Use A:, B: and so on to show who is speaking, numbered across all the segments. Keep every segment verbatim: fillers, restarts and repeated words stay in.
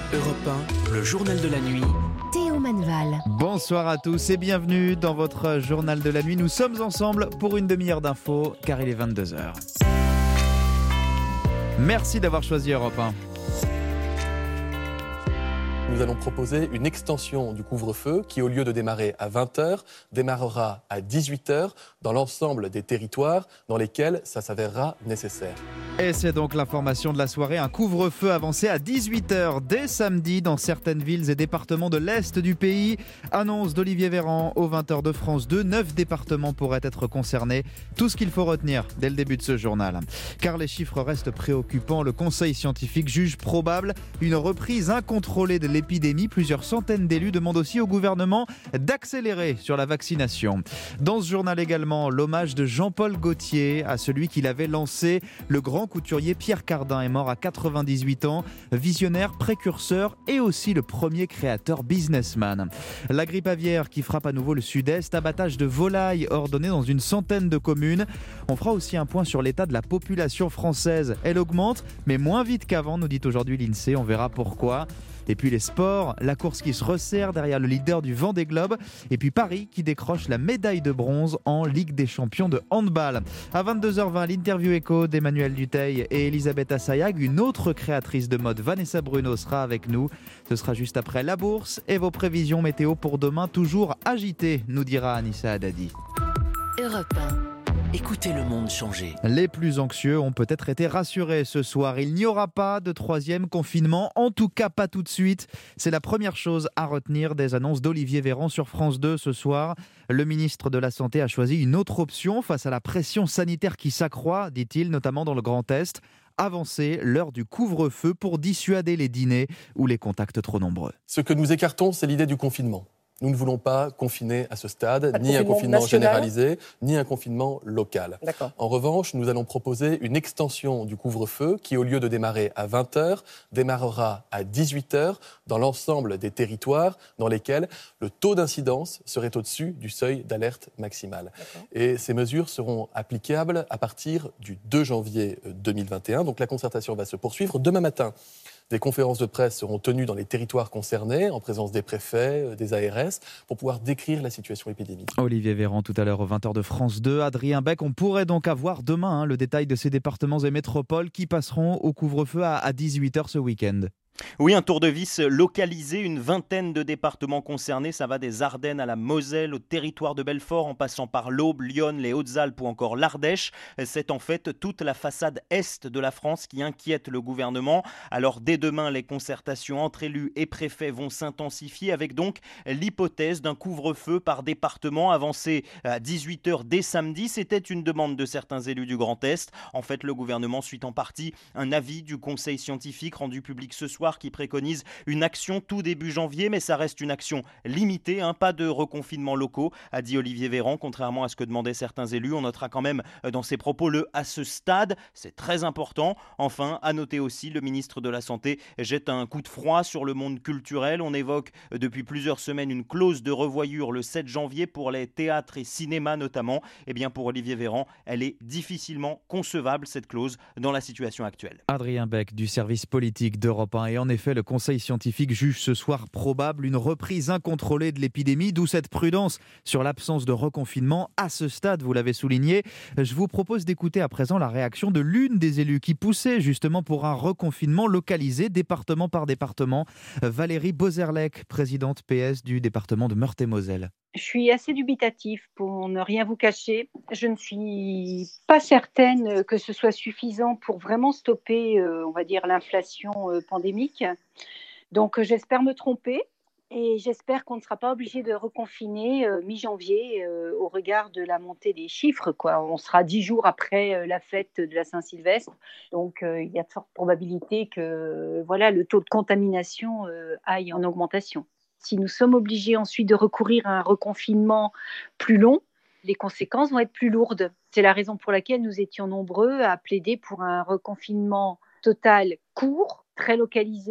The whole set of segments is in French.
A: Europe un, le journal de la nuit.
B: Théo Manval.
C: Bonsoir à tous et bienvenue dans votre journal de la nuit. Nous sommes ensemble pour une demi-heure d'infos car il est vingt-deux heures. Merci d'avoir choisi Europe un.
D: Nous allons proposer une extension du couvre-feu qui, au lieu de démarrer à vingt heures, démarrera à dix-huit heures dans l'ensemble des territoires dans lesquels ça s'avérera nécessaire.
C: Et c'est donc l'information de la soirée, un couvre-feu avancé à dix-huit heures dès samedi dans certaines villes et départements de l'Est du pays. Annonce d'Olivier Véran aux vingt heures de France deux. Neuf départements pourraient être concernés. Tout ce qu'il faut retenir dès le début de ce journal. Car les chiffres restent préoccupants. Le Conseil scientifique juge probable une reprise incontrôlée de l'épidémie. Plusieurs centaines d'élus demandent aussi au gouvernement d'accélérer sur la vaccination. Dans ce journal également, l'hommage de Jean-Paul Gaultier à celui qu'il avait lancé. Le grand couturier Pierre Cardin est mort à quatre-vingt-dix-huit ans. Visionnaire, précurseur et aussi le premier créateur businessman. La grippe aviaire qui frappe à nouveau le sud-est. Abattage de volailles ordonné dans une centaine de communes. On fera aussi un point sur l'état de la population française. Elle augmente, mais moins vite qu'avant, nous dit aujourd'hui l'INSEE. On verra pourquoi. Et puis les sports, la course qui se resserre derrière le leader du Vendée Globe. Et puis Paris qui décroche la médaille de bronze en Ligue des champions de handball. À vingt-deux heures vingt, l'interview écho d'Emmanuel Dutheil et Elisabeth Assayag. Une autre créatrice de mode, Vanessa Bruno, sera avec nous. Ce sera juste après la bourse et vos prévisions météo pour demain, toujours agitées, nous dira Anissa Haddadi.
B: Europe un.
A: Écoutez le monde changer.
C: Les plus anxieux ont peut-être été rassurés ce soir. Il n'y aura pas de troisième confinement, en tout cas pas tout de suite. C'est la première chose à retenir des annonces d'Olivier Véran sur France deux ce soir. Le ministre de la Santé a choisi une autre option face à la pression sanitaire qui s'accroît, dit-il, notamment dans le Grand Est. Avancer l'heure du couvre-feu pour dissuader les dîners ou les contacts trop nombreux.
D: Ce que nous écartons, c'est l'idée du confinement. Nous ne voulons pas confiner à ce stade,
E: pas
D: ni un confinement
E: national.
D: généralisé, ni un confinement local.
E: D'accord.
D: En revanche, nous allons proposer une extension du couvre-feu qui, au lieu de démarrer à vingt heures, démarrera à dix-huit heures dans l'ensemble des territoires dans lesquels le taux d'incidence serait au-dessus du seuil d'alerte maximale.
E: D'accord.
D: Et ces mesures seront applicables à partir du deux janvier deux mille vingt et un. Donc la concertation va se poursuivre demain matin. Des conférences de presse seront tenues dans les territoires concernés, en présence des préfets, des A R S, pour pouvoir décrire la situation épidémique.
C: Olivier Véran, tout à l'heure aux vingt heures de France deux. Adrien Beck, on pourrait donc avoir demain hein, le détail de ces départements et métropoles qui passeront au couvre-feu à, à dix-huit heures ce week-end.
F: Oui, un tour de vis localisé, une vingtaine de départements concernés, ça va des Ardennes à la Moselle, au territoire de Belfort, en passant par l'Aube, l'Yonne, les Hautes-Alpes ou encore l'Ardèche. C'est en fait toute la façade est de la France qui inquiète le gouvernement. Alors dès demain, les concertations entre élus et préfets vont s'intensifier avec donc l'hypothèse d'un couvre-feu par département avancé à dix-huit heures dès samedi. C'était une demande de certains élus du Grand Est. En fait, le gouvernement suit en partie un avis du Conseil scientifique rendu public ce soir qui préconise une action tout début janvier, mais ça reste une action limitée, hein, pas de reconfinement locaux, a dit Olivier Véran, contrairement à ce que demandaient certains élus. On notera quand même dans ses propos le « à ce stade », c'est très important. Enfin, à noter aussi, le ministre de la Santé jette un coup de froid sur le monde culturel. On évoque depuis plusieurs semaines une clause de revoyure le sept janvier pour les théâtres et cinémas notamment. Eh bien, pour Olivier Véran, elle est difficilement concevable, cette clause, dans la situation actuelle.
C: Adrien Beck du service politique d'Europe un. Et en effet, le Conseil scientifique juge ce soir probable une reprise incontrôlée de l'épidémie, d'où cette prudence sur l'absence de reconfinement à ce stade, vous l'avez souligné. Je vous propose d'écouter à présent la réaction de l'une des élus qui poussait justement pour un reconfinement localisé, département par département. Valérie Bozerlec, présidente P S du département de Meurthe-et-Moselle.
G: Je suis assez dubitatif pour ne rien vous cacher. Je ne suis pas certaine que ce soit suffisant pour vraiment stopper, euh, on va dire, l'inflation euh, pandémique. Donc, euh, j'espère me tromper et j'espère qu'on ne sera pas obligé de reconfiner euh, mi-janvier euh, au regard de la montée des chiffres, quoi. On sera dix jours après euh, la fête de la Saint-Sylvestre. Donc, euh, il y a de fortes probabilités que voilà, le taux de contamination euh, aille en augmentation. Si nous sommes obligés ensuite de recourir à un reconfinement plus long, les conséquences vont être plus lourdes. C'est la raison pour laquelle nous étions nombreux à plaider pour un reconfinement total court, très localisé,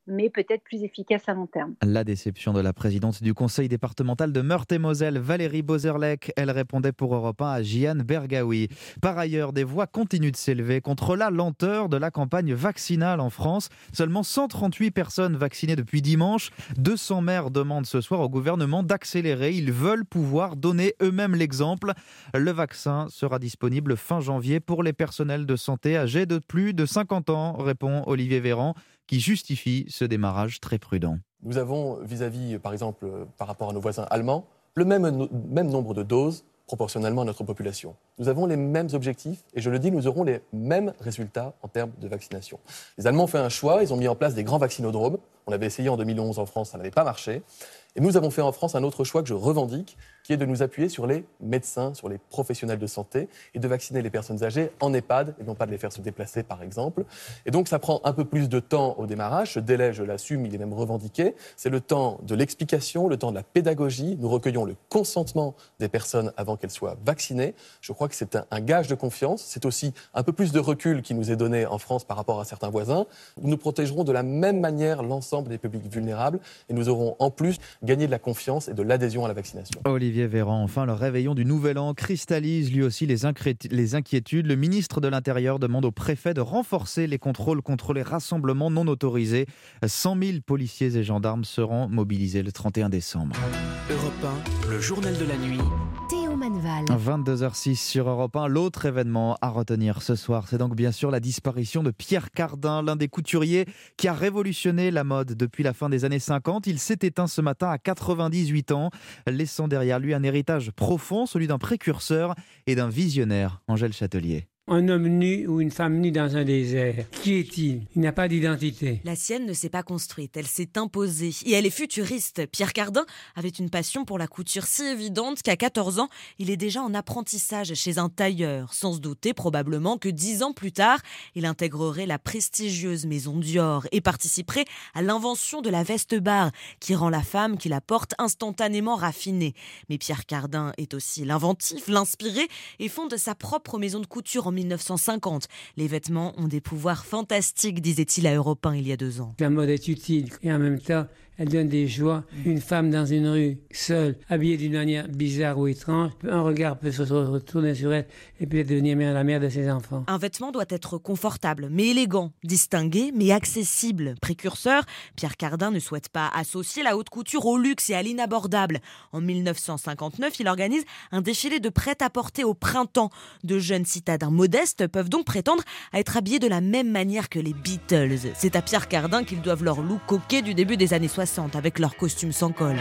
G: mais peut-être plus efficace à long terme.
C: La déception de la présidente du conseil départemental de Meurthe-et-Moselle, Valérie Bozerlec. Elle répondait pour Europe un à Jian Bergaoui. Par ailleurs, des voix continuent de s'élever contre la lenteur de la campagne vaccinale en France. Seulement cent trente-huit personnes vaccinées depuis dimanche. deux cents maires demandent ce soir au gouvernement d'accélérer. Ils veulent pouvoir donner eux-mêmes l'exemple. Le vaccin sera disponible fin janvier pour les personnels de santé âgés de plus de cinquante ans, répond Olivier Véran, qui justifie ce démarrage très prudent.
D: Nous avons vis-à-vis, par exemple, par rapport à nos voisins allemands, le même, no- même nombre de doses proportionnellement à notre population. Nous avons les mêmes objectifs et je le dis, nous aurons les mêmes résultats en termes de vaccination. Les Allemands ont fait un choix, ils ont mis en place des grands vaccinodromes. On l'avait essayé en deux mille onze en France, ça n'avait pas marché. Et nous avons fait en France un autre choix que je revendique, qui est de nous appuyer sur les médecins, sur les professionnels de santé et de vacciner les personnes âgées en EHPAD et non pas de les faire se déplacer, par exemple. Et donc, ça prend un peu plus de temps au démarrage. Ce délai, je l'assume, il est même revendiqué. C'est le temps de l'explication, le temps de la pédagogie. Nous recueillons le consentement des personnes avant qu'elles soient vaccinées. Je crois que c'est un, un gage de confiance. C'est aussi un peu plus de recul qui nous est donné en France par rapport à certains voisins. Nous protégerons de la même manière l'ensemble des publics vulnérables et nous aurons en plus gagné de la confiance et de l'adhésion à la vaccination.
C: Olivier Véran, enfin, le réveillon du Nouvel An cristallise lui aussi les, incré- les inquiétudes. Le ministre de l'Intérieur demande au préfet de renforcer les contrôles contre les rassemblements non autorisés. cent mille policiers et gendarmes seront mobilisés le trente et un décembre.
A: Europe un, le journal de la nuit.
B: Théo Manval.
C: vingt-deux heures six sur Europe un. L'autre événement à retenir ce soir, c'est donc bien sûr la disparition de Pierre Cardin, l'un des couturiers qui a révolutionné la mode depuis la fin des années cinquante. Il s'est éteint ce matin à quatre-vingt-dix-huit ans, laissant derrière lui un héritage profond, celui d'un précurseur et d'un visionnaire. Angèle Châtelier.
E: Un homme nu ou une femme nue dans un désert. Qui est-il ? Il n'a pas d'identité.
H: La sienne ne s'est pas construite, elle s'est imposée. Et elle est futuriste. Pierre Cardin avait une passion pour la couture si évidente qu'à quatorze ans, il est déjà en apprentissage chez un tailleur, sans se douter probablement que dix ans plus tard, il intégrerait la prestigieuse maison Dior et participerait à l'invention de la veste barre, qui rend la femme qui la porte instantanément raffinée. Mais Pierre Cardin est aussi l'inventif, l'inspiré et fonde sa propre maison de couture en mille neuf cent cinquante. Les vêtements ont des pouvoirs fantastiques, disait-il à Europe un il y a deux ans.
E: La mode est utile et en même temps, elle donne des joies. Une femme dans une rue, seule, habillée d'une manière bizarre ou étrange, un regard peut se retourner sur elle et peut devenir mère, la mère de ses enfants.
H: Un vêtement doit être confortable, mais élégant, distingué, mais accessible. Précurseur, Pierre Cardin ne souhaite pas associer la haute couture au luxe et à l'inabordable. En mille neuf cent cinquante-neuf, il organise un défilé de prêt-à-porter au printemps. De jeunes citadins modestes peuvent donc prétendre à être habillés de la même manière que les Beatles. C'est à Pierre Cardin qu'ils doivent leur look coquet du début des années soixante. Avec leurs costumes sans col.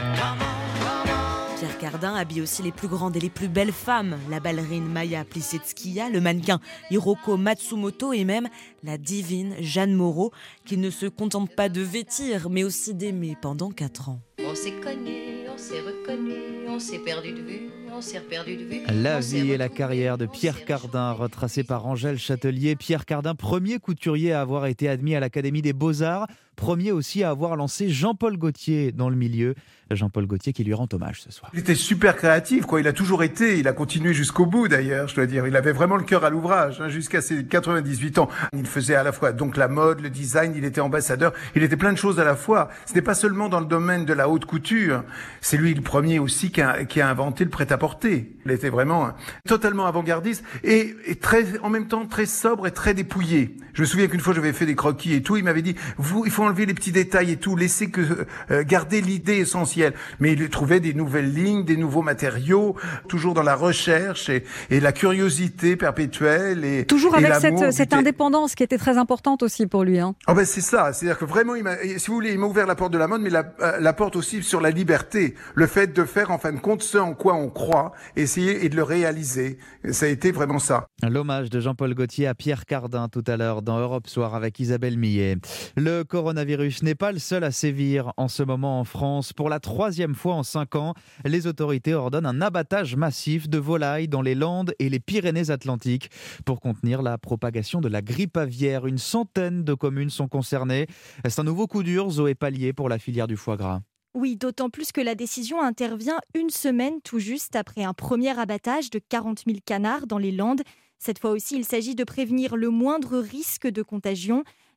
H: Pierre Cardin habille aussi les plus grandes et les plus belles femmes, la ballerine Maya Plisetskaya, le mannequin Hiroko Matsumoto et même la divine Jeanne Moreau, qui ne se contente pas de vêtir, mais aussi d'aimer pendant quatre ans.
I: On s'est connus, on s'est reconnus, on s'est perdu de vue, on s'est perdu de vue.
C: La
I: on
C: vie et la carrière de Pierre Cardin, retracée par Angèle Châtelier. Pierre Cardin, premier couturier à avoir été admis à l'Académie des Beaux-Arts, premier aussi à avoir lancé Jean-Paul Gaultier dans le milieu. Jean-Paul Gaultier qui lui rend hommage ce soir.
J: Il était super créatif, quoi. Il a toujours été, il a continué jusqu'au bout d'ailleurs, je dois dire. Il avait vraiment le cœur à l'ouvrage, hein, jusqu'à ses quatre-vingt-dix-huit ans. Il faisait à la fois donc la mode, le design, il était ambassadeur, il était plein de choses à la fois. Ce n'est pas seulement dans le domaine de la haute couture, c'est lui le premier aussi qui a, qui a inventé le prêt-à-porter. Il était vraiment hein, totalement avant-gardiste et, et très, en même temps très sobre et très dépouillé. Je me souviens qu'une fois j'avais fait des croquis et tout, il m'avait dit, vous, il faut enlever les petits détails et tout, laisser que, euh, garder l'idée essentielle. Mais il trouvait des nouvelles lignes, des nouveaux matériaux, toujours dans la recherche et, et la curiosité perpétuelle. Et,
K: toujours
J: et
K: avec cette,
J: l'amour
K: cette
J: du-
K: indépendance qui était très importante aussi pour lui. Hein.
J: Ah ben c'est ça, c'est-à-dire que vraiment, il m'a, si vous voulez, il m'a ouvert la porte de la mode, mais la, euh, la porte aussi sur la liberté, le fait de faire en fin de compte ce en quoi on croit, essayer et de le réaliser. Ça a été vraiment ça.
C: L'hommage de Jean-Paul Gaultier à Pierre Cardin tout à l'heure dans Europe Soir avec Isabelle Millet. Le coronavirus n'est pas le seul à sévir en ce moment en France. Pour la troisième fois en cinq ans, les autorités ordonnent un abattage massif de volailles dans les Landes et les Pyrénées-Atlantiques pour contenir la propagation de la grippe aviaire. Une centaine de communes sont concernées. C'est un nouveau coup dur, Zoé Pallier, pour la filière du foie gras.
L: Oui, d'autant plus que la décision intervient une semaine tout juste après un premier abattage de quarante mille canards dans les Landes. Cette fois aussi, il s'agit de prévenir le moindre risque de contagion.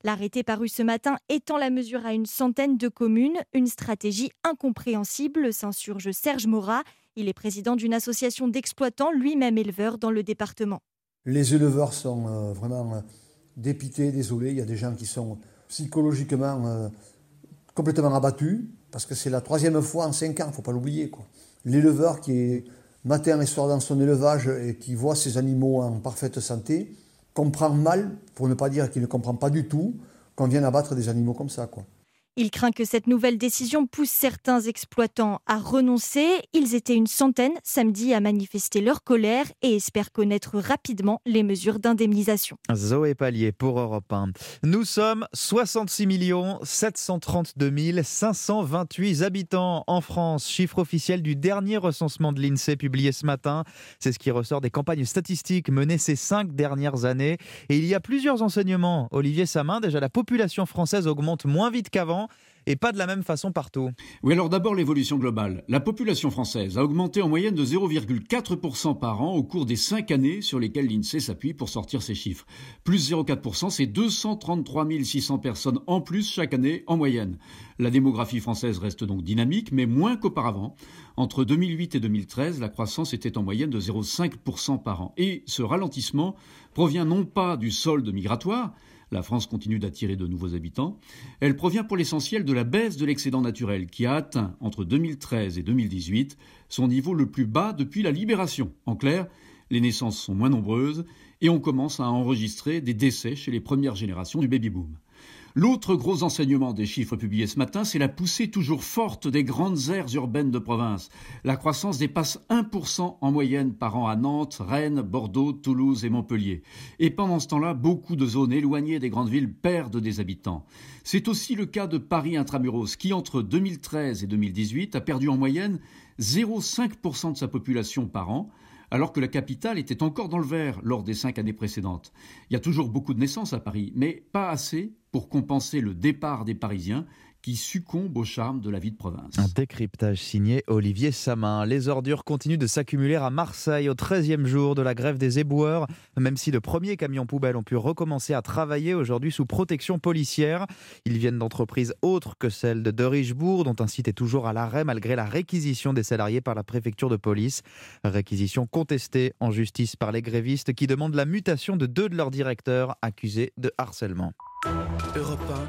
L: L'arrêté paru ce matin étend la mesure à une centaine de communes. Une stratégie incompréhensible, s'insurge Serge Morat. Il est président d'une association d'exploitants, lui-même éleveur dans le département.
M: Les éleveurs sont euh, vraiment euh, dépités, désolés. Il y a des gens qui sont psychologiquement euh, complètement abattus, parce que c'est la troisième fois en cinq ans, il ne faut pas l'oublier, quoi. L'éleveur qui est matin et soir dans son élevage et qui voit ses animaux en parfaite santé, comprend mal, pour ne pas dire qu'il ne comprend pas du tout, qu'on vienne abattre des animaux comme ça, quoi.
L: Il craint que cette nouvelle décision pousse certains exploitants à renoncer. Ils étaient une centaine samedi à manifester leur colère et espèrent connaître rapidement les mesures d'indemnisation.
C: Zoé Pallier pour Europe un. Nous sommes soixante-six millions sept cent trente-deux mille cinq cent vingt-huit habitants en France. Chiffre officiel du dernier recensement de l'INSEE publié ce matin. C'est ce qui ressort des campagnes statistiques menées ces cinq dernières années. Et il y a plusieurs enseignements. Olivier Samin, déjà la population française augmente moins vite qu'avant. Et pas de la même façon partout.
N: Oui, alors d'abord l'évolution globale. La population française a augmenté en moyenne de zéro virgule quatre pour cent par an au cours des cinq années sur lesquelles l'INSEE s'appuie pour sortir ces chiffres. Plus zéro virgule quatre pour cent, c'est deux cent trente-trois mille six cents personnes en plus chaque année en moyenne. La démographie française reste donc dynamique, mais moins qu'auparavant. Entre deux mille huit et deux mille treize, la croissance était en moyenne de zéro virgule cinq pour cent par an. Et ce ralentissement provient non pas du solde migratoire, la France continue d'attirer de nouveaux habitants. Elle provient pour l'essentiel de la baisse de l'excédent naturel qui a atteint entre deux mille treize et deux mille dix-huit son niveau le plus bas depuis la Libération. En clair, les naissances sont moins nombreuses et on commence à enregistrer des décès chez les premières générations du baby-boom. L'autre gros enseignement des chiffres publiés ce matin, c'est la poussée toujours forte des grandes aires urbaines de province. La croissance dépasse un pour cent en moyenne par an à Nantes, Rennes, Bordeaux, Toulouse et Montpellier. Et pendant ce temps-là, beaucoup de zones éloignées des grandes villes perdent des habitants. C'est aussi le cas de Paris intramuros, qui entre deux mille treize et deux mille dix-huit a perdu en moyenne zéro virgule cinq pour cent de sa population par an, alors que la capitale était encore dans le vert lors des cinq années précédentes. Il y a toujours beaucoup de naissances à Paris, mais pas assez pour compenser le départ des Parisiens qui succombent au charme de la vie de province.
C: Un décryptage signé Olivier Samin. Les ordures continuent de s'accumuler à Marseille au treizième jour de la grève des éboueurs, même si de premiers camions poubelles ont pu recommencer à travailler aujourd'hui sous protection policière. Ils viennent d'entreprises autres que celle de De Richebourg, dont un site est toujours à l'arrêt malgré la réquisition des salariés par la préfecture de police. Réquisition contestée en justice par les grévistes qui demandent la mutation de deux de leurs directeurs accusés de harcèlement.
A: Europe un.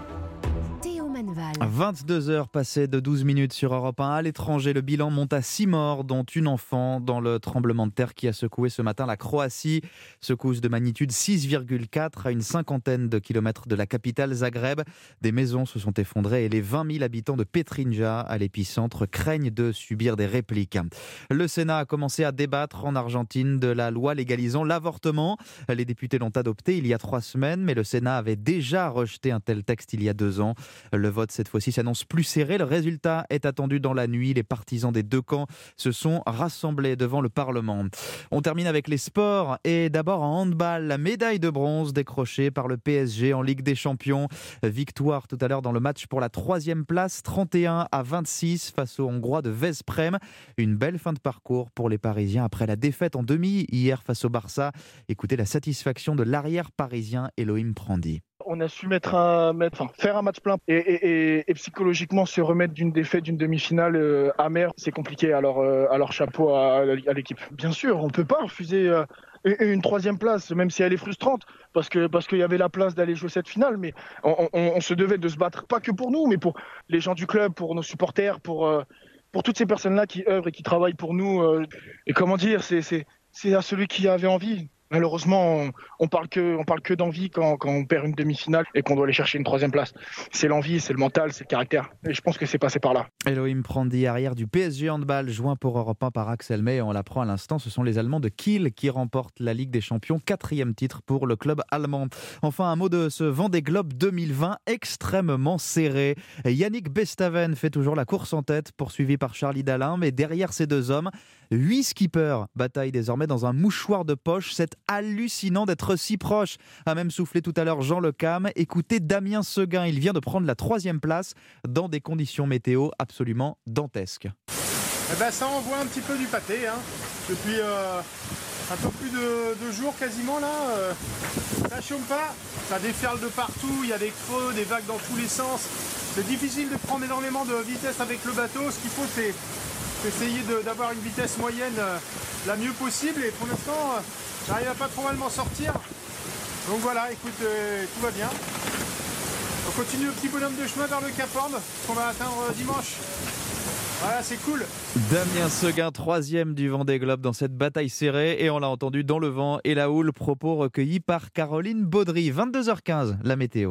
C: vingt-deux heures passées de douze minutes sur Europe un. À l'étranger, le bilan monte à six morts, dont une enfant, dans le tremblement de terre qui a secoué ce matin la Croatie. Secousse de magnitude six virgule quatre à une cinquantaine de kilomètres de la capitale Zagreb. Des maisons se sont effondrées et les vingt mille habitants de Petrinja, à l'épicentre, craignent de subir des répliques. Le Sénat a commencé à débattre en Argentine de la loi légalisant l'avortement. Les députés l'ont adopté il y a trois semaines, mais le Sénat avait déjà rejeté un tel texte il y a deux ans. Le vote cette fois-ci s'annonce plus serré. Le résultat est attendu dans la nuit. Les partisans des deux camps se sont rassemblés devant le Parlement. On termine avec les sports et d'abord en handball, la médaille de bronze décrochée par le P S G en Ligue des Champions. Victoire tout à l'heure dans le match pour la troisième place, trente et un à vingt-six face aux Hongrois de Veszprém. Une belle fin de parcours pour les Parisiens après la défaite en demi hier face au Barça. Écoutez la satisfaction de l'arrière parisien Elohim Prandi.
O: On a su mettre un, mettre, enfin, faire un match plein et, et, et, et psychologiquement se remettre d'une défaite, d'une demi-finale euh, amère, c'est compliqué. Alors, euh, alors chapeau à, à l'équipe. Bien sûr, on ne peut pas refuser euh, une troisième place, même si elle est frustrante, parce que parce qu'il y avait la place d'aller jouer cette finale. Mais on, on, on se devait de se battre, pas que pour nous, mais pour les gens du club, pour nos supporters, pour euh, pour toutes ces personnes-là qui œuvrent et qui travaillent pour nous. Euh, et comment dire, c'est c'est c'est à celui qui avait envie. Malheureusement, on, on parle que, on parle que d'envie quand, quand on perd une demi-finale et qu'on doit aller chercher une troisième place. C'est l'envie, c'est le mental, c'est le caractère. Et je pense que c'est passé par là.
C: Elohim Prandi, arrière du P S G Handball, joint pour Europe un par Axel May. On l'apprend à l'instant, ce sont les Allemands de Kiel qui remportent la Ligue des Champions, quatrième titre pour le club allemand. Enfin, un mot de ce Vendée Globe deux mille vingt, extrêmement serré. Yannick Bestaven fait toujours la course en tête, poursuivi par Charlie Dalin, mais derrière ces deux hommes, huit skippers bataillent désormais dans un mouchoir de poche. C'est hallucinant d'être si proche, a même soufflé tout à l'heure Jean Le Cam. Écoutez Damien Seguin, il vient de prendre la troisième place dans des conditions météo absolument dantesques.
P: Eh ben, ça envoie un petit peu du pâté, hein. Depuis, euh, un peu plus de, de jours quasiment là. Euh, ça chôme pas, ça déferle de partout, il y a des creux, des vagues dans tous les sens. C'est difficile de prendre énormément de vitesse avec le bateau. Ce qu'il faut, c'est essayer de, d'avoir une vitesse moyenne euh, la mieux possible. Et pour l'instant, euh, j'arrive à pas trop mal m'en sortir. Donc voilà, écoute, euh, tout va bien. On continue le petit bonhomme de chemin vers le Cap Horn, qu'on va atteindre euh, dimanche. Voilà, c'est cool.
C: Damien Seguin, troisième du Vendée Globe dans cette bataille serrée. Et on l'a entendu dans le vent et la houle, propos recueillis par Caroline Baudry. vingt-deux heures quinze, la météo.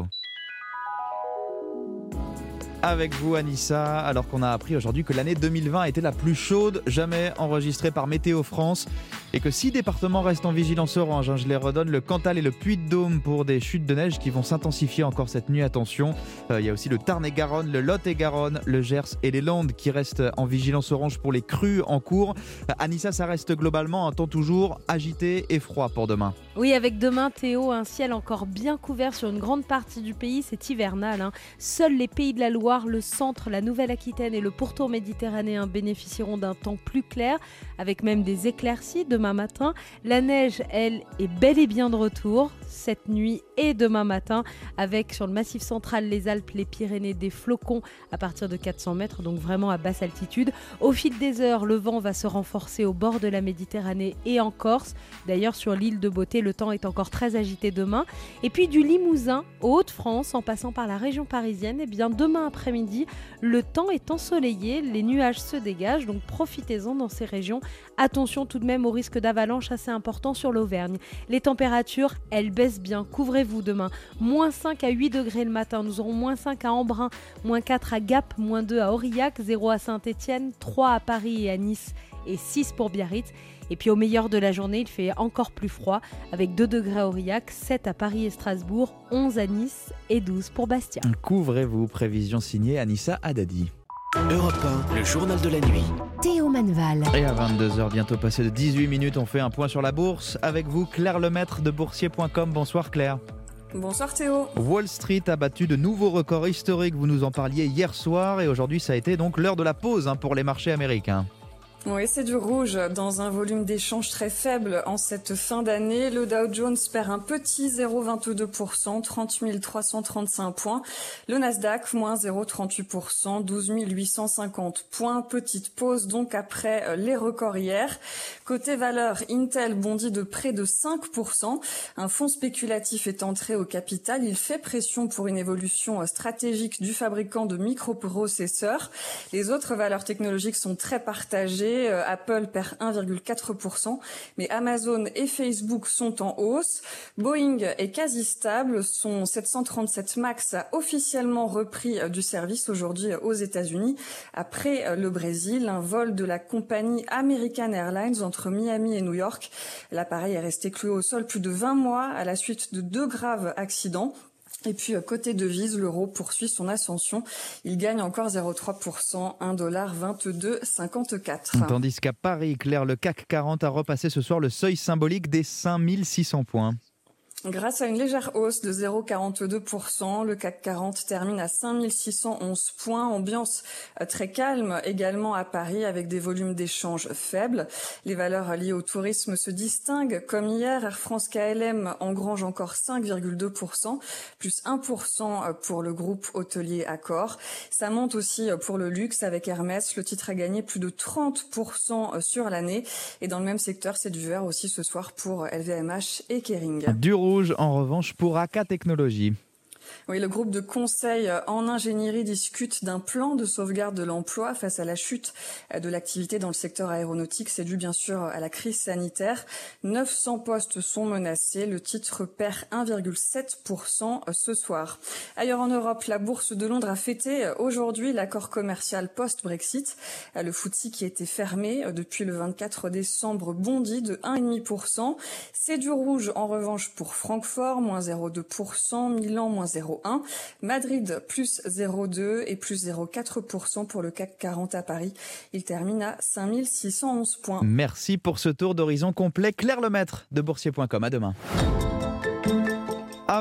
C: Avec vous Anissa, alors qu'on a appris aujourd'hui que l'année deux mille vingt a été la plus chaude jamais enregistrée par Météo France et que six départements restent en vigilance orange. Je les redonne, le Cantal et le Puy-de-Dôme pour des chutes de neige qui vont s'intensifier encore cette nuit, attention. Euh, il y a aussi le Tarn-et-Garonne, le Lot-et-Garonne, le Gers et les Landes qui restent en vigilance orange pour les crues en cours. Euh, Anissa, ça reste globalement un temps toujours agité et froid pour demain.
Q: Oui, avec demain, Théo, un ciel encore bien couvert sur une grande partie du pays, c'est hivernal. Hein. Seuls les Pays de la Loire, le centre, la Nouvelle-Aquitaine et le pourtour méditerranéen bénéficieront d'un temps plus clair, avec même des éclaircies demain matin. La neige, elle, est bel et bien de retour cette nuit et demain matin, avec sur le Massif central, les Alpes, les Pyrénées, des flocons à partir de quatre cents mètres, donc vraiment à basse altitude. Au fil des heures, le vent va se renforcer au bord de la Méditerranée et en Corse. D'ailleurs, sur l'île de Beauté, le temps est encore très agité demain. Et puis du Limousin aux Hauts-de-France, en passant par la région parisienne, et bien demain après-midi, le temps est ensoleillé, les nuages se dégagent, donc profitez-en dans ces régions. Attention tout de même au risque d'avalanche assez important sur l'Auvergne. Les températures, elles baissent bien, couvrez-vous demain. moins cinq à huit degrés le matin, nous aurons moins cinq à Embrun, moins quatre à Gap, moins deux à Aurillac, zéro à Saint-Étienne, trois à Paris et à Nice et six pour Biarritz. Et puis au meilleur de la journée, il fait encore plus froid avec deux degrés à Aurillac, sept à Paris et Strasbourg, onze à Nice et douze pour Bastia.
C: Couvrez-vous, prévision signée Anissa Haddadi.
A: Europe un, le journal de la nuit.
B: Théo Manval.
C: Et à vingt-deux heures, bientôt passé de dix-huit minutes, on fait un point sur la bourse. Avec vous, Claire Lemaître de boursier point com. Bonsoir Claire.
R: Bonsoir Théo.
C: Wall Street a battu de nouveaux records historiques, vous nous en parliez hier soir. Et aujourd'hui, ça a été donc l'heure de la pause hein, pour les marchés américains.
R: Oui, c'est du rouge dans un volume d'échange très faible en cette fin d'année. Le Dow Jones perd un petit zéro virgule vingt-deux pour cent, trente mille trois cent trente-cinq points. Le Nasdaq, moins zéro virgule trente-huit pour cent, douze mille huit cent cinquante points. Petite pause donc après les records hier. Côté valeur, Intel bondit de près de cinq pour cent. Un fonds spéculatif est entré au capital. Il fait pression pour une évolution stratégique du fabricant de microprocesseurs. Les autres valeurs technologiques sont très partagées. Apple perd un virgule quatre pour cent, mais Amazon et Facebook sont en hausse. Boeing est quasi stable. Son sept cent trente-sept MAX a officiellement repris du service aujourd'hui aux États-Unis. Après le Brésil, un vol de la compagnie American Airlines entre Miami et New York. L'appareil est resté cloué au sol plus de vingt mois à la suite de deux graves accidents. Et puis, côté devise, l'euro poursuit son ascension. Il gagne encore zéro virgule trois pour cent, un dollar vingt-deux cinquante-quatre.
C: Tandis qu'à Paris, Claire, le C A C quarante a repassé ce soir le seuil symbolique des cinq mille six cents points.
R: Grâce à une légère hausse de zéro virgule quarante-deux pour cent, le C A C quarante termine à cinq mille six cent onze points. Ambiance très calme également à Paris avec des volumes d'échanges faibles. Les valeurs liées au tourisme se distinguent. Comme hier, Air France K L M engrange encore cinq virgule deux pour cent, plus un pour cent pour le groupe hôtelier Accor. Ça monte aussi pour le luxe avec Hermès. Le titre a gagné plus de trente pour cent sur l'année. Et dans le même secteur, c'est du vert aussi ce soir pour L V M H et Kering.
C: Du rouge en revanche pour A K Technologies.
R: Oui, le groupe de conseil en ingénierie discute d'un plan de sauvegarde de l'emploi face à la chute de l'activité dans le secteur aéronautique. C'est dû bien sûr à la crise sanitaire. neuf cents postes sont menacés. Le titre perd un virgule sept pour cent ce soir. Ailleurs en Europe, la bourse de Londres a fêté aujourd'hui l'accord commercial post-Brexit. Le F T S E qui était fermé depuis le vingt-quatre décembre bondit de un virgule cinq pour cent. C'est du rouge en revanche pour Francfort, moins zéro virgule deux pour cent. Milan, moins zéro virgule un. Madrid, plus zéro virgule deux et plus zéro virgule quatre pour cent pour le C A C quarante à Paris. Il termine à cinq mille six cent onze points.
C: Merci pour ce tour d'horizon complet. Claire Lemaître de boursier point com. À demain. À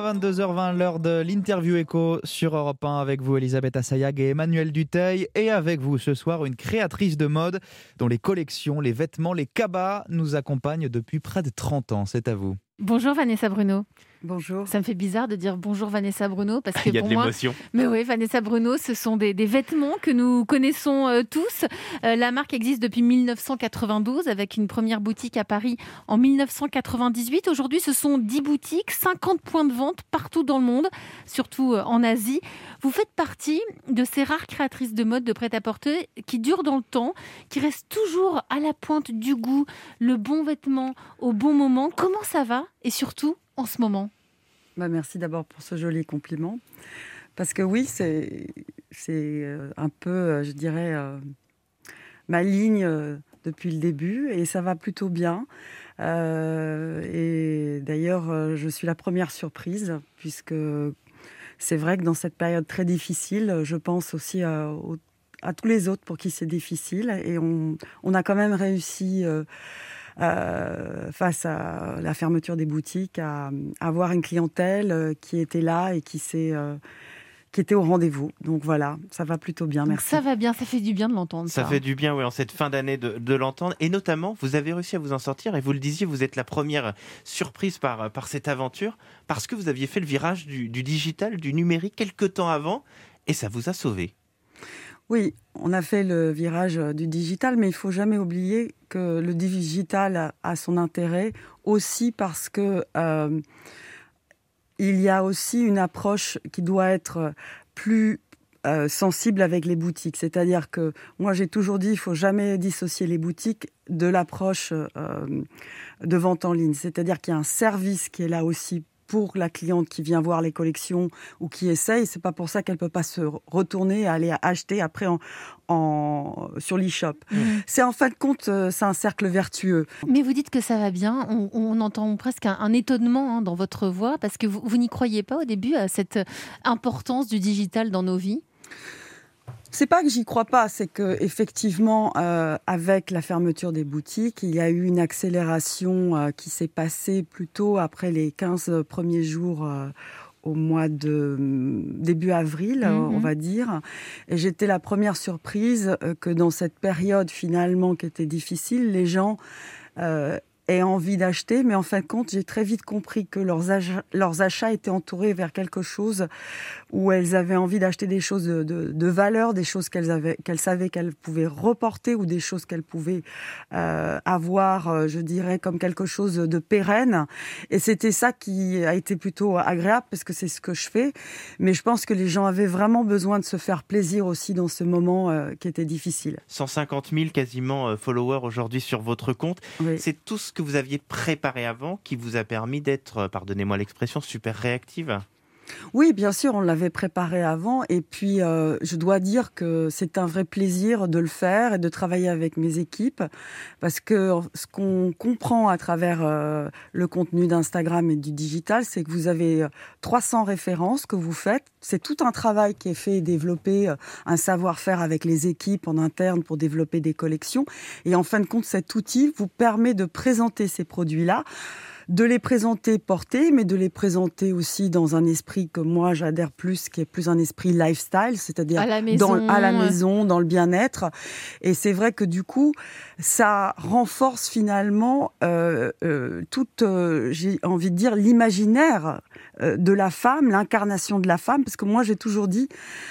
C: vingt-deux heures vingt, l'heure de l'interview écho sur Europe un avec vous Elisabeth Assayag et Emmanuel Dutheil, et avec vous ce soir une créatrice de mode dont les collections, les vêtements, les cabas nous accompagnent depuis près de trente ans. C'est à vous.
S: Bonjour Vanessa Bruno.
K: Bonjour.
S: Ça me fait bizarre de dire bonjour Vanessa Bruno parce que
F: il y a
S: pour
F: de
S: moi,
F: l'émotion.
S: mais oui, Vanessa Bruno, ce sont des, des vêtements que nous connaissons euh, tous. Euh, la marque existe depuis mille neuf cent quatre-vingt-douze avec une première boutique à Paris en mille neuf cent quatre-vingt-dix-huit. Aujourd'hui, ce sont dix boutiques, cinquante points de vente partout dans le monde, surtout euh, en Asie. Vous faites partie de ces rares créatrices de mode de prêt-à-porter qui durent dans le temps, qui restent toujours à la pointe du goût, le bon vêtement au bon moment. Comment ça va et surtout en ce moment?
K: Bah merci d'abord pour ce joli compliment. Parce que oui, c'est, c'est un peu, je dirais, euh, ma ligne euh, depuis le début et ça va plutôt bien. Euh, et d'ailleurs, euh, je suis la première surprise puisque c'est vrai que dans cette période très difficile, je pense aussi à, au, à tous les autres pour qui c'est difficile. Et on, on a quand même réussi... Euh, Euh, face à la fermeture des boutiques, à, à avoir une clientèle euh, qui était là et qui, s'est, euh, qui était au rendez-vous. Donc voilà, ça va plutôt bien, merci.
S: Donc ça va bien, ça fait du bien de l'entendre.
T: Ça, ça fait du bien, oui, en cette fin d'année de, de l'entendre. Et notamment, vous avez réussi à vous en sortir, et vous le disiez, vous êtes la première surprise par, par cette aventure, parce que vous aviez fait le virage du, du digital, du numérique, quelques temps avant, et ça vous a sauvé.
K: Oui, on a fait le virage du digital, mais il ne faut jamais oublier que le digital a son intérêt aussi parce que euh, il y a aussi une approche qui doit être plus euh, sensible avec les boutiques. C'est-à-dire que moi, j'ai toujours dit, il ne faut jamais dissocier les boutiques de l'approche euh, de vente en ligne. C'est-à-dire qu'il y a un service qui est là aussi pour la cliente qui vient voir les collections ou qui essaye. C'est pas pour ça qu'elle peut pas se retourner et aller acheter après en, en, sur l'e-shop. Mmh. C'est en fin de compte, c'est un cercle vertueux.
S: Mais vous dites que ça va bien. On, on entend presque un, un étonnement hein, dans votre voix parce que vous, vous n'y croyez pas au début à cette importance du digital dans nos vies.
K: C'est pas que j'y crois pas, c'est que effectivement, euh, avec la fermeture des boutiques, il y a eu une accélération euh, qui s'est passée plutôt après les quinze premiers jours euh, au mois de début avril, mmh. on va dire. Et j'étais la première surprise euh, que dans cette période finalement qui était difficile, les gens euh, aient envie d'acheter, mais en fin de compte, j'ai très vite compris que leurs achats, leurs achats étaient entourés vers quelque chose où elles avaient envie d'acheter des choses de, de, de valeur, des choses qu'elles, avaient, qu'elles savaient qu'elles pouvaient reporter ou des choses qu'elles pouvaient euh, avoir, je dirais, comme quelque chose de pérenne. Et c'était ça qui a été plutôt agréable parce que c'est ce que je fais. Mais je pense que les gens avaient vraiment besoin de se faire plaisir aussi dans ce moment euh, qui était difficile.
T: cent cinquante mille quasiment euh, followers aujourd'hui sur votre compte.
K: Oui.
T: C'est tout ce que vous aviez préparé avant qui vous a permis d'être, pardonnez-moi l'expression, super réactive?
K: Oui, bien sûr, on l'avait préparé avant. Et puis, euh, je dois dire que c'est un vrai plaisir de le faire et de travailler avec mes équipes. Parce que ce qu'on comprend à travers euh, le contenu d'Instagram et du digital, c'est que vous avez trois cents références que vous faites. C'est tout un travail qui est fait et développé, un savoir-faire avec les équipes en interne pour développer des collections. Et en fin de compte, cet outil vous permet de présenter ces produits-là, de les présenter portés, mais de les présenter aussi dans un esprit que moi j'adhère plus, qui est plus un esprit lifestyle, c'est-à-dire
S: à la maison,
K: dans, à la maison, dans le bien-être. Et c'est vrai que du coup, ça renforce finalement euh, euh, toute, euh, j'ai envie de dire, l'imaginaire euh, de la femme, l'incarnation de la femme, parce que moi j'ai toujours dit,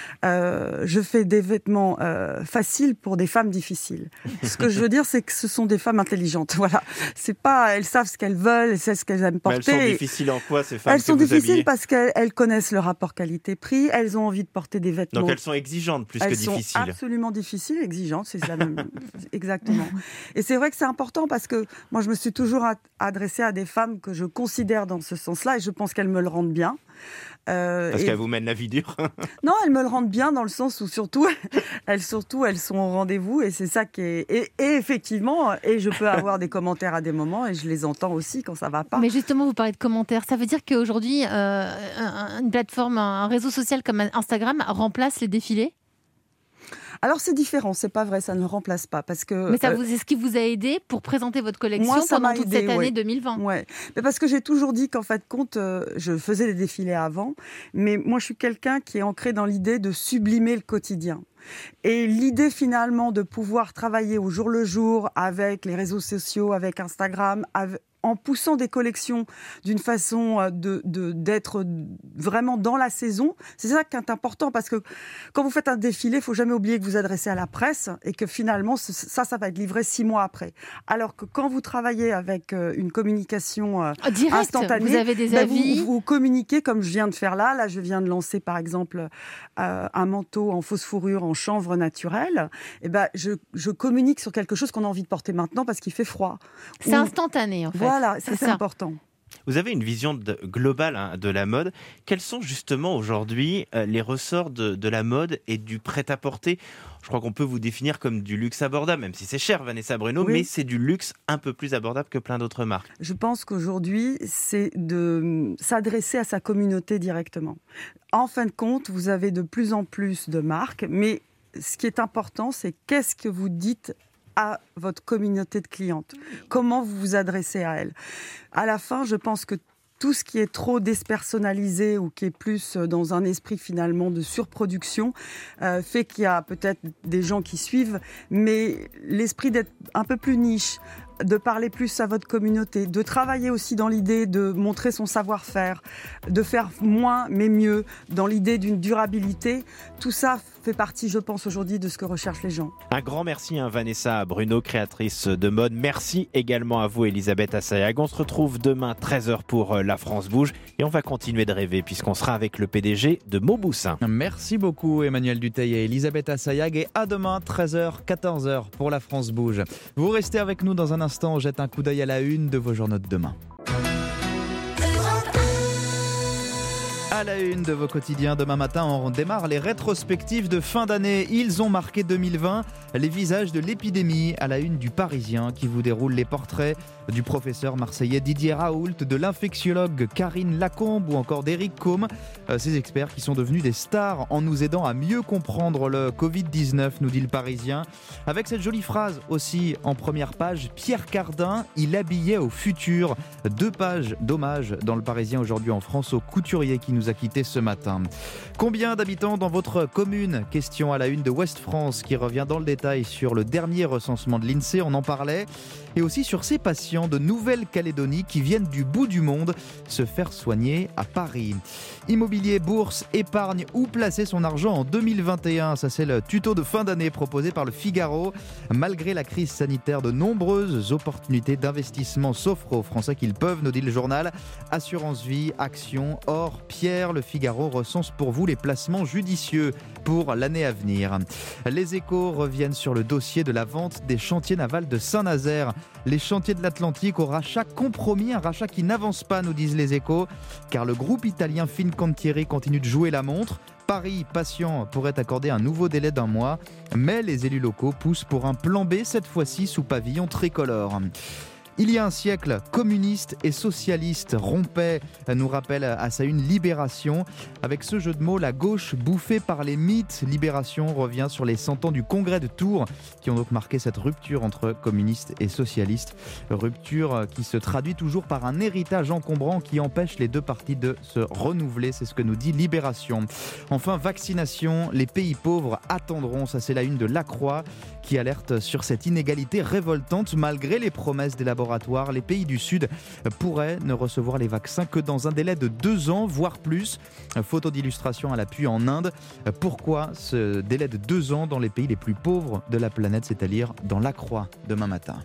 K: euh, je fais des vêtements euh, faciles pour des femmes difficiles. Ce que je veux dire, c'est que ce sont des femmes intelligentes. Voilà, c'est pas, elles savent ce qu'elles veulent, elles savent ce qu'elles aiment porter.
T: Mais elles sont difficiles en quoi ces femmes?
K: Elles sont
T: que vous
K: difficiles
T: habillez
K: parce qu'elles elles connaissent le rapport qualité-prix, elles ont envie de porter des vêtements.
T: Donc elles sont exigeantes plus
K: elles
T: que difficiles.
K: Elles sont absolument difficiles, exigeantes, c'est la même, exactement. Et c'est vrai que c'est important parce que moi je me suis toujours adressée à des femmes que je considère dans ce sens-là et je pense qu'elles me le rendent bien.
T: Euh, Parce et... qu'elles vous mènent la vie dure.
K: Non, elles me le rendent bien dans le sens où surtout, elles surtout, elles sont au rendez-vous et c'est ça qui est. Et, et effectivement, et je peux avoir des commentaires à des moments et je les entends aussi quand ça va pas.
S: Mais justement, vous parlez de commentaires, ça veut dire qu'aujourd'hui, euh, une plateforme, un réseau social comme Instagram remplace les défilés ?
K: Alors c'est différent, c'est pas vrai, ça ne remplace pas. Parce que,
S: Mais ça
K: euh,
S: vous, est-ce qui vous a aidé pour présenter votre collection
K: moi, ça
S: pendant
K: m'a
S: toute
K: aidé,
S: cette année
K: ouais.
S: deux mille vingt?
K: Ouais. Mais parce que j'ai toujours dit qu'en fait, compte, euh, je faisais des défilés avant, mais moi je suis quelqu'un qui est ancré dans l'idée de sublimer le quotidien. Et l'idée finalement de pouvoir travailler au jour le jour avec les réseaux sociaux, avec Instagram, avec, en poussant des collections d'une façon de, de, d'être vraiment dans la saison, c'est ça qui est important, parce que quand vous faites un défilé, il ne faut jamais oublier que vous adressez à la presse et que finalement, ça, ça va être livré six mois après. Alors que quand vous travaillez avec une communication
S: Direct,
K: instantanée,
S: vous avez des
K: ben
S: avis.
K: Vous, vous communiquez comme je viens de faire là. Là, je viens de lancer par exemple euh, un manteau en fausse fourrure en chanvre naturel. Et ben, je, je communique sur quelque chose qu'on a envie de porter maintenant parce qu'il fait froid.
S: C'est
K: Ou...
S: instantané en fait.
K: Voilà, ça, c'est, c'est important.
T: Vous avez une vision de, globale hein, de la mode. Quels sont justement aujourd'hui euh, les ressorts de, de la mode et du prêt-à-porter? Je crois qu'on peut vous définir comme du luxe abordable, même si c'est cher, Vanessa Bruno, oui. mais c'est du luxe un peu plus abordable que plein d'autres marques.
K: Je pense qu'aujourd'hui, c'est de s'adresser à sa communauté directement. En fin de compte, vous avez de plus en plus de marques, mais ce qui est important, c'est qu'est-ce que vous dites à votre communauté de clientes. Comment vous vous adressez à elle. À la fin, je pense que tout ce qui est trop déspersonnalisé ou qui est plus dans un esprit finalement de surproduction euh, fait qu'il y a peut-être des gens qui suivent, mais l'esprit d'être un peu plus niche, de parler plus à votre communauté, de travailler aussi dans l'idée de montrer son savoir-faire, de faire moins mais mieux, dans l'idée d'une durabilité, tout ça fait partie, je pense, aujourd'hui de ce que recherchent les gens.
T: Un grand merci à Vanessa Bruno, créatrice de mode. Merci également à vous, Elisabeth Assayag. On se retrouve demain treize heures pour La France Bouge et on va continuer de rêver puisqu'on sera avec le P D G de Mauboussin.
C: Merci beaucoup Emmanuel Dutheil et Elisabeth Assayag, et à demain treize heures, quatorze heures pour La France Bouge. Vous restez avec nous dans un instant, on jette un coup d'œil à la une de vos journaux de demain. À la une de vos quotidiens, demain matin, on démarre les rétrospectives de fin d'année. Ils ont marqué deux mille vingt, les visages de l'épidémie. À la une du Parisien qui vous déroule les portraits du professeur marseillais Didier Raoult, de l'infectiologue Karine Lacombe ou encore d'Éric Côme. Ces experts qui sont devenus des stars en nous aidant à mieux comprendre le covid dix-neuf, nous dit le Parisien. Avec cette jolie phrase aussi en première page, Pierre Cardin, il habillait au futur. Deux pages d'hommage dans le Parisien aujourd'hui en France au couturier qui nous a quittés ce matin. Combien d'habitants dans votre commune? Question à la une de Ouest France qui revient dans le détail sur le dernier recensement de l'INSEE, on en parlait, et aussi sur ces patients de Nouvelle-Calédonie qui viennent du bout du monde se faire soigner à Paris. Immobilier, bourse, épargne, où placer son argent en deux mille vingt et un? Ça, c'est le tuto de fin d'année proposé par le Figaro. Malgré la crise sanitaire, de nombreuses opportunités d'investissement s'offrent aux Français qu'ils peuvent, nous dit le journal. Assurance vie, actions, or, pierre, le Figaro recense pour vous les placements judicieux pour l'année à venir. Les Échos reviennent sur le dossier de la vente des chantiers navals de Saint-Nazaire. Les chantiers de l'Atlantique au rachat compromis, un rachat qui n'avance pas, nous disent les Échos, car le groupe italien Fincantieri continue de jouer la montre. Paris, patient, pourrait accorder un nouveau délai d'un mois, mais les élus locaux poussent pour un plan B, cette fois-ci sous pavillon tricolore. Il y a un siècle, communistes et socialistes rompaient, nous rappelle à sa une Libération. Avec ce jeu de mots, la gauche bouffée par les mythes. Libération revient sur les cent ans du congrès de Tours qui ont donc marqué cette rupture entre communistes et socialistes. Rupture qui se traduit toujours par un héritage encombrant qui empêche les deux partis de se renouveler. C'est ce que nous dit Libération. Enfin, vaccination, les pays pauvres attendront. Ça, c'est la une de La Croix qui alerte sur cette inégalité révoltante. Malgré les promesses des laboratoires, les pays du Sud pourraient ne recevoir les vaccins que dans un délai de deux ans, voire plus. Photo d'illustration à l'appui en Inde. Pourquoi ce délai de deux ans dans les pays les plus pauvres de la planète, c'est à lire dans La Croix demain matin.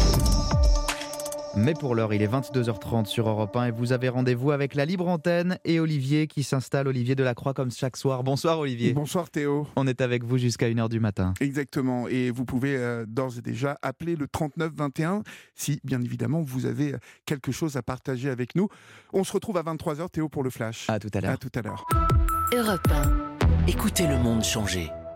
C: Mais pour l'heure, il est vingt-deux heures trente sur Europe un et vous avez rendez-vous avec la libre antenne et Olivier qui s'installe, Olivier Delacroix, comme chaque soir. Bonsoir Olivier.
U: Bonsoir Théo.
C: On est avec vous jusqu'à une heure du matin.
U: Exactement, et vous pouvez euh, d'ores et déjà appeler le trente-neuf vingt et un si, bien évidemment, vous avez quelque chose à partager avec nous. On se retrouve à vingt-trois heures Théo pour le Flash.
C: À tout à l'heure.
U: À tout à l'heure.
A: Europe un. Écoutez le monde changer.